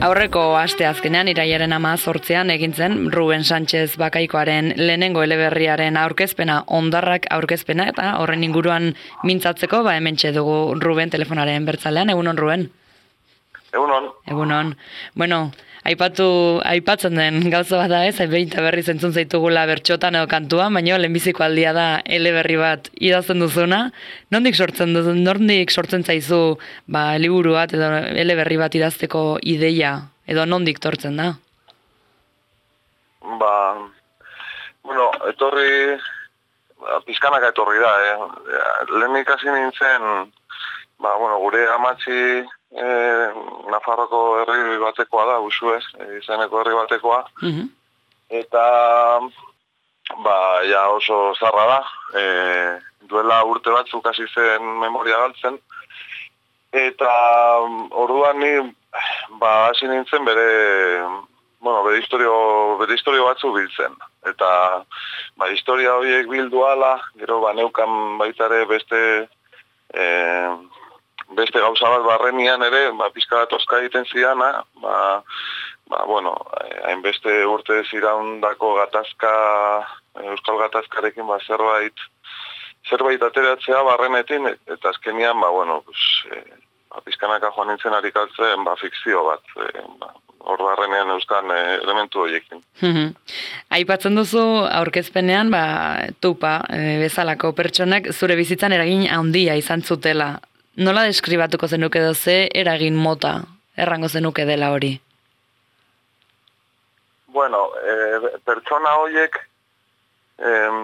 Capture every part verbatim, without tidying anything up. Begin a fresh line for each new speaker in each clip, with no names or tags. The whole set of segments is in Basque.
Aurreko aste azkenean, iraiaren hamazortzian egin zen Ruben Sánchez Bakaikoaren lehenengo eleberriaren aurkezpena, ondarrak aurkezpena, eta horren inguruan mintzatzeko, ba hementxe dugu Ruben telefonaren bertzalean. Egunon, Ruben?
Egunon.
Egunon. Bueno, aipatu, aipatzen den gauza bat da ez, behinta berri zentzun zaitugula bertxotan edo kantuan, baina lehenbiziko aldia da eleberri bat idazten duzuna. Nondik sortzen duzu, nondik sortzen zaizu ba, liburu bat edo eleberri bat idazteko ideia, edo nondik tortzen da?
Ba, bueno, etorri, ba, pizkanaka etorri da, eh? Lehenik hasi nintzen, ba, bueno, gure amatxi e, Nafarroko herri batekoa da, Uxuez, izeneko herri batekoa,
Mhm.
eta ba, ja oso zarra da, e, duela urte batzuk hasi zen memoria galtzen, eta orduan ni ba, hasi nintzen bere, bueno, bere historio, bere historio batzuk biltzen, eta ba, historia horiek bildu ala, gero ba, neukan baitare beste e, beste gauza bat barrenian ere, ba, pizka bat oska egiten zidana, ba, ba, bueno, hainbeste urte ziraundako gatazka, euskal gatazkarekin, ba, zerbait, zerbait ateratzea barrenetin, eta azkenian, ba, bueno, pues, e, ba, pizkanaka joan nintzen arikaltzen, ba, fikzio bat, e, ba, hor barrenean euskan e, elementu horiekin.
Aipatzen duzu aurkezpenean, ba, tupa e, bezalako pertsonek zure bizitzan eragin handia izan zutela. Nola deskribatuko zenuke edo ze eragin mota errango zenuke dela hori?
Bueno, e, pertsona horiek em,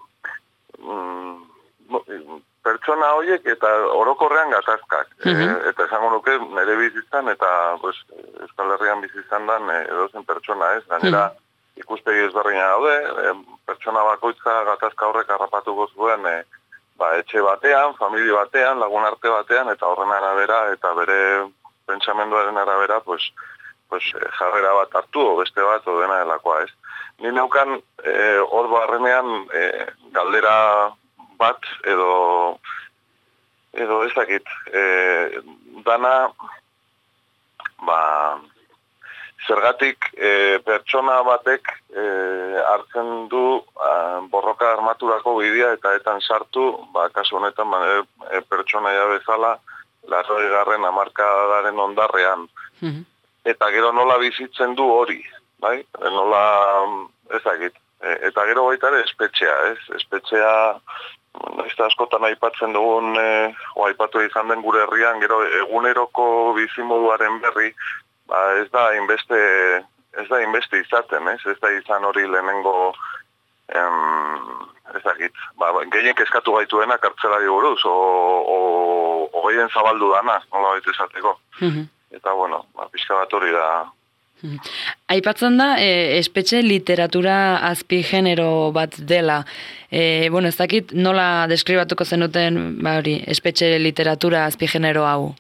mm, pertsona horiek eta orokorrean gatazkak.
Mhm.
e, eta esango nuke nire bizitzan eta pues, Euskal Herrian bizitzan dan e, edozen pertsona ez. Gainera ikuspegi ezberdina daude, e, pertsona bakoitza gatazka horrek harrapatuko zuen e, ba, etxe batean, familia batean, lagun arte batean, eta horren arabera, eta bere pentsamenduaren arabera, pues, pues, jarrera bat hartu, o beste bat, o dena delakoa ez. Ni neukan, eh, hor barrenean, eh, galdera bat, edo, edo ezakit, eh, dana, ba, zergatik e, pertsona batek e, hartzen du a, borroka armaturako bidea eta etan sartu, ba, kasu honetan ba, e, pertsona ja bezala larroi garren hamarkadaren ondarrean.
Mhm.
Eta gero nola bizitzen du hori, bai? Nola ezagit. E, eta gero baita ere espetxea, ez? Espetxea, ez da askotan aipatzen dugun, e, o aipatu izan den gure herrian, gero eguneroko bizimoduaren berri, ba, ez da inbeste, ez da inbeste izaten, ez? Ez da izan hori lehenengo, em, ezagit, ba, gehien kezkatu gaituena kartzelari buruz, o, o, o gehien zabaldu dana, nola baita esateko.
Mhm.
Eta, bueno, ba, pixka bat hori da.
Aipatzen da, e, espetxe literatura azpigenero bat dela. E, bueno, ez dakit nola deskribatuko zenuten, ba hori, espetxe literatura azpigenero hau?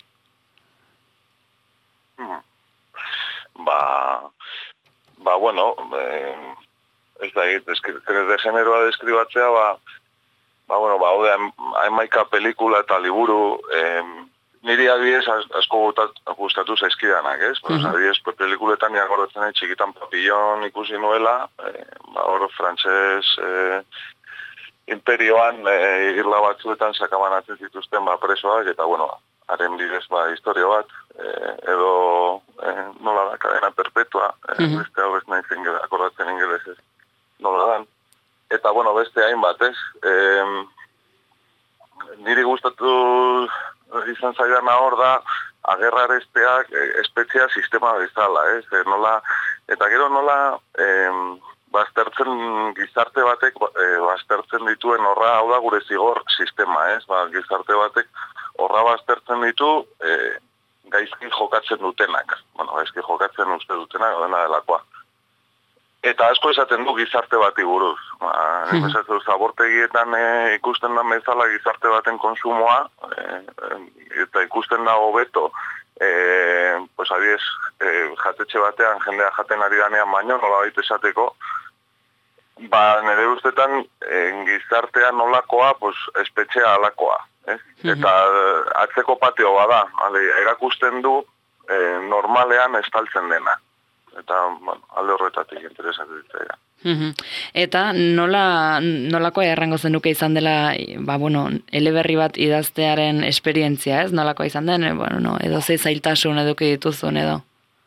Ba, ba, bueno, eh, ez da, de generoa deskribatzea, ba, ba, bueno, ba, hode, haimaika pelikula eta liburu, eh, niri adibidez asko gustatu zaizkidanak, ez? Pues,
Uh-huh.
adibidez, pelikuletan niagorretzen nahi txikitan Papillon ikusi nuela, eh, ba, hor frantses eh, imperioan eh, irla batzuetan sakabanatzen zituzten ba, presoak, eta, bueno, haren bidez ba, historio bat, eh, edo eh, nola da, kadena perpetua, eh,
Mhm.
beste hau ez nahi zen akordatzen ingelesez, nola dan. Eta, bueno, beste hainbat, ez? Eh, niri gustatu izan zaidana hor da, agerraresteak eh, espetzea sistema bezala, ez? Eh, nola, eta gero nola eh, baztertzen gizarte batek, eh, baztertzen dituen horra, hau da gure zigor sistema, ez? Ba, gizarte batek horra baztertzen ditu eh, gaizki jokatzen dutenak. Bueno, gaizki jokatzen uste dutenak, dena delakoa. Eta asko esaten du gizarte bati buruz. Ba,
Hmm.
esaten du, zabortegietan e, ikusten da bezala gizarte baten konsumoa, e, eta ikusten da hobeto, e, pues adiez, e, jatetxe batean jendea jaten ari danean baino, nola baita esateko, ba, nire ustetan e, gizartea nolakoa, pues, espetxea alakoa. Ez?
Mhm.
Eta atzeko patio bada, ale, erakusten du e, normalean estaltzen dena. Eta, bueno, alde horretatik interesatu ditzaiga.
Eta nola, nolako errango zenuke izan dela, ba, bueno, eleberri bat idaztearen esperientzia, ez? Nolako izan den, bueno, no, edo ze zailtasun eduki dituzun edo?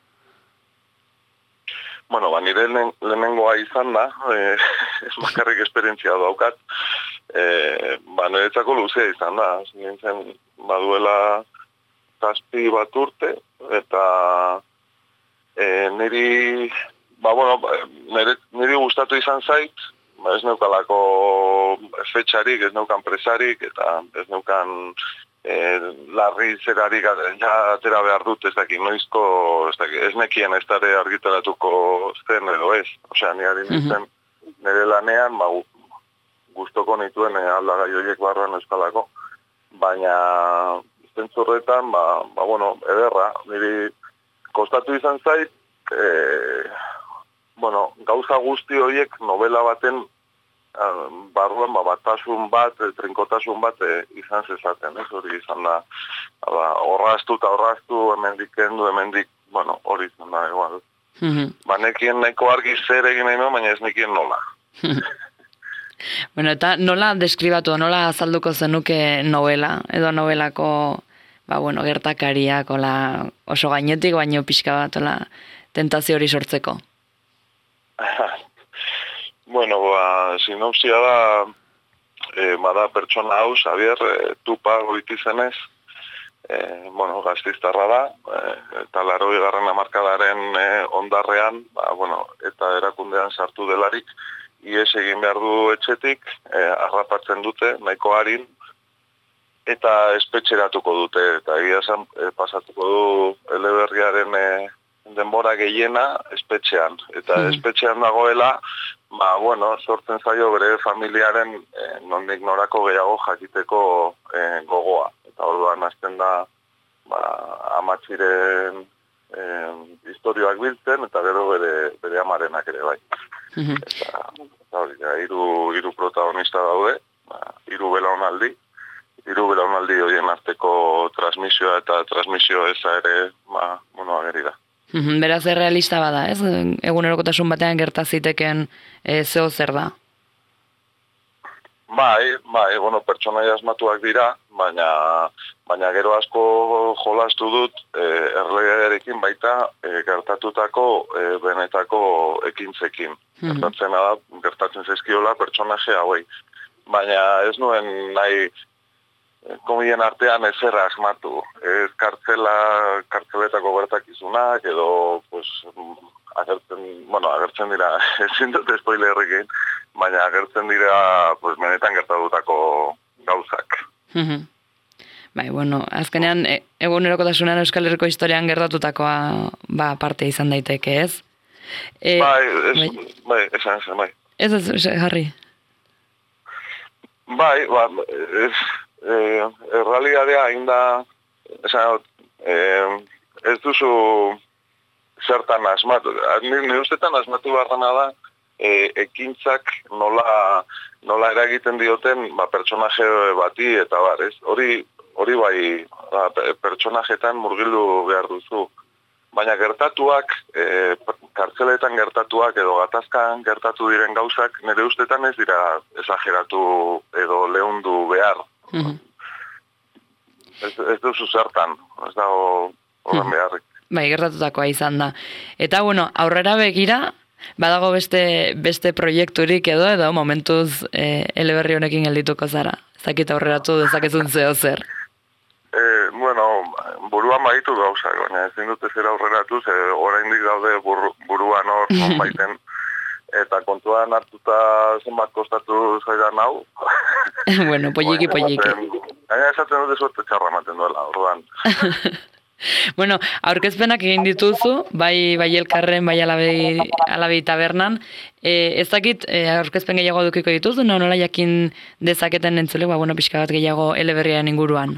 Bueno, ba, nire lehenengoa izan da, eh, ez bakarrik esperientzia daukat, eh, ba, niretzako luzea izan da, nintzen, baduela zazpi bat urte, eta eh, niri... Ba, bueno, nire, nire gustatu izan zait, ba, ez neukalako fetxarik, ez neukan presarik, eta ez neukan e, larri zerarik ja atera behar dut, ez dakit, noizko, ez dakit, ez nekien ez dara argitaratuko zen edo ez. Osea, nire nintzen nire lanean, ba, gustoko nituen e, aldagai horiek barruan euskalako, baina zentzurretan, ba, ba, bueno, ederra, niri kostatu izan zait, e, bueno, gauza guzti horiek novela baten uh, barruan ba, batasun bat, trinkotasun bat e, izan zezaten, ez hori izan da, ba, horraztu eta horraztu, hemendik kendu, hemendik, bueno, hori izan da, igual. Mm-hmm. Ba, nekien neko argi zer egin nahi nuen, baina ez nekien nola.
Bueno, eta nola deskribatu, nola azalduko zenuke novela, edo novelako, ba, bueno, gertakariak, ola, oso gainetik, baino pixka bat, ola, tentazio hori sortzeko?
Bueno, ba, sinopsia da, e, bada pertsona hau, Xavier, e, tupa goitizenez, e, bueno, gaztiztarra da, e, eta laroi garren amarkadaren e, ondarrean, ba, bueno, eta erakundean sartu delarik, ies egin behar du etxetik, e, harrapatzen dute, nahiko harin, eta espetxeratuko dute, eta egia esan e, pasatuko du eleberriaren e, denbora gehiena espetxean. Eta mm. espetxean dagoela, ba, bueno, sortzen zaio bere familiaren eh, nondik norako gehiago jakiteko eh, gogoa. Eta orduan hasten da, ba, amatxiren eh, historioak biltzen, eta gero bere, bere amarenak ere bai. Mm-hmm. Eta, eta hori, ja, iru, iru protagonista daude, ba, iru belaunaldi, iru belaunaldi horien arteko transmisioa eta transmisio eza ere, ba, bueno, ageri da.
Beraz, errealista bada, ez? Egunerokotasun batean gertaziteken e, zeo zer da?
Bai, bai, bueno, pertsonaia asmatuak dira, baina, baina gero asko jolastu dut e, erlegarekin baita e, gertatutako e, benetako ekintzekin. Mm-hmm. Gertatzen da, gertatzen zaizkiola pertsonaje hauei. Baina ez nuen nahi komien artean ezer asmatu. Ez kartzela, kartzeletako gertakizunak, edo, pues, agertzen, bueno, agertzen dira, ezin dut spoilerrik egin, baina agertzen dira, pues, menetan gertatutako gauzak.
Bai, bueno, azkenean, e, egunerokotasunean Euskal Herriko historian gertatutakoa, ba, parte izan daiteke, ez?
E, bai, ez, bai, bai, esan, esan, bai.
Ez, ez, ez, Harri.
Bai, ba, ez, Eh, errealidadea ainda esan, eh, ez duzu zertan asmatu. Nire ustetan asmatu barrana da eh, ekintzak nola, nola eragiten dioten ba, pertsonaje bati eta bar, ez? Hori, hori bai ba, pertsonajetan murgildu behar duzu. Baina gertatuak, eh, kartzeletan gertatuak edo gatazkan gertatu diren gauzak nire ustetan ez dira esageratu edo leundu behar. Mm-hmm. Ez, ez duzu zertan, ez dago horren mm-hmm. beharrik.
Bai, gertatutakoa izan da. Eta, bueno, aurrera begira, badago beste, beste proiekturik edo, edo momentuz e, eleberri honekin geldituko zara. Zakit aurreratu dezakezun zeo zer.
E, bueno, buruan baitu gauzak, baina ezin dute zer aurreratu, ze oraindik daude bur, buruan hor baiten. Eta kontuan hartuta zenbat kostatu zaidan hau.
Bueno, polliki, polliki.
Gaina esaten dute suerte txarra ematen duela, orduan.
Bueno, aurkezpenak egin dituzu, bai, bai elkarren, bai alabei, alabei tabernan. E, ez dakit, e, aurkezpen gehiago dukiko dituzu, no, nola jakin dezaketen entzule, ba, bueno, pixka bat gehiago eleberriaren inguruan?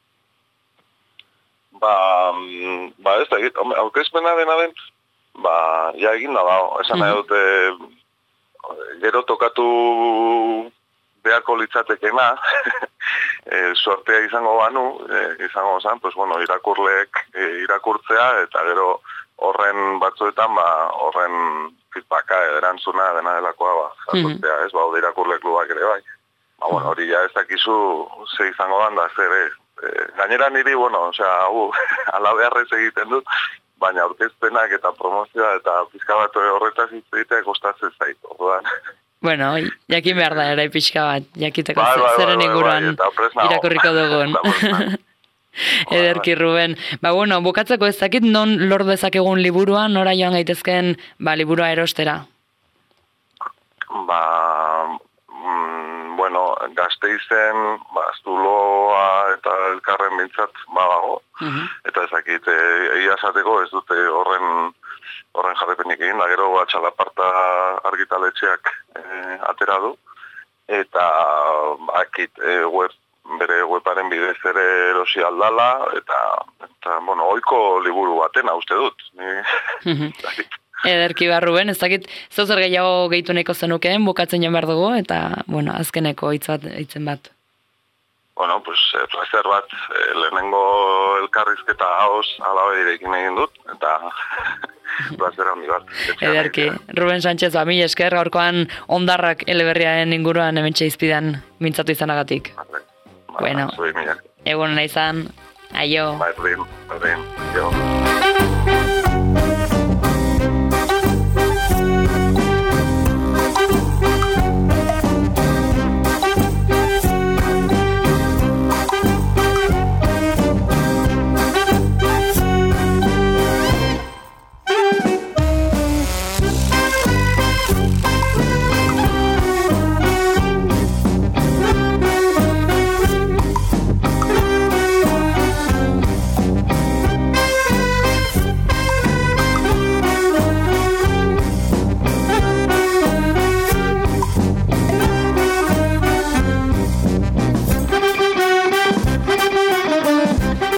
Ba, ba ez dakit, aurkezpena dena den, ba, ja egin da, ba, esan nahi dute, gero tokatu beharko litzatekena, e, sortea izango banu, e, izango zen, pues, bueno, irakurleek e, irakurtzea, eta gero horren batzuetan, ba, horren feedbacka erantzuna dena delakoa, ba, jasotzea, ez, ba, irakurle klubak ere bai. Ba, bueno, hori ja ez dakizu ze izango dan da, zer ez. E, gainera niri, bueno, osea, hau, ala beharrez egiten dut, baina aurkezpenak eta promozioa eta pizka bat horretaz hitz egitea kostatzen zait, orduan.
Bueno, jakin behar da ere pixka bat, jakiteko
bai, bai,
zeren
bai,
inguruan
bai,
irakurriko dugun. Ederki, Ruben. Ba, bueno, bukatzeko ez dakit non lor dezakegun liburua, nora joan gaitezken ba, liburua erostera?
Ba, mm, bueno, Gasteizen, ba, Zuloa eta elkarren bintzat badago, uh-huh. eta ezakit, egia esateko ez dute horren horren jarrepenik egin, da gero Txalaparta argitaletxeak e, atera du, eta akit e, web, bere webaren bidez ere erosi aldala, eta, eta bueno, oiko liburu batena uste dut. Ni,
Ederki ba, Ruben, ez dakit zozer gehiago gehitu nahiko zenukeen, bukatzen joan behar dugu, eta, bueno, azkeneko hitz bat, hitzen bat.
Bueno, pues, placer bat, eh, lehenengo elkarrizketa hauz alabeirekin egin dut, eta placer handi bat.
Ederki, Ruben Sánchez, ba, mil esker, gaurkoan ondarrak eleberriaren inguruan hementxe izpidan mintzatu izanagatik.
Vale.
Bueno, egun nahi izan, aio.
Bye, bye, bye, bye.